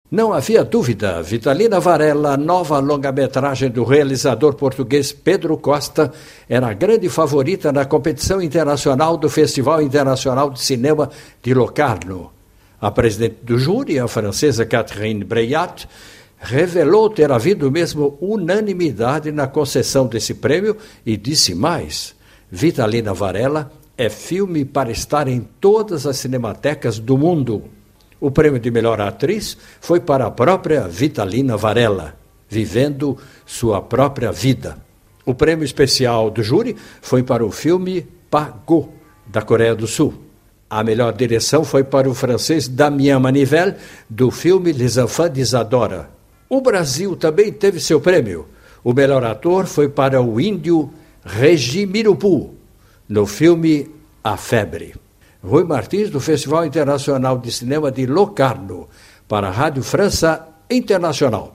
Não havia dúvida, Vitalina Varela, nova longa-metragem do realizador português Pedro Costa, era a grande favorita na competição internacional do Festival Internacional de Cinema de Locarno. A presidente do júri, a francesa Catherine Breillat, revelou ter havido mesmo unanimidade na concessão desse prêmio e disse mais: Vitalina Varela é filme para estar em todas as cinematecas do mundo. O prêmio de melhor atriz foi para a própria Vitalina Varela, vivendo sua própria vida. O prêmio especial do júri foi para o filme Pago, da Coreia do Sul. A melhor direção foi para o francês Damien Manivelle, do filme Les Enfants d'Isadora. O Brasil também teve seu prêmio. O melhor ator foi para o índio Regi Mirupu, no filme A Febre. Rui Martins, do Festival Internacional de Cinema de Locarno, para a Rádio França Internacional.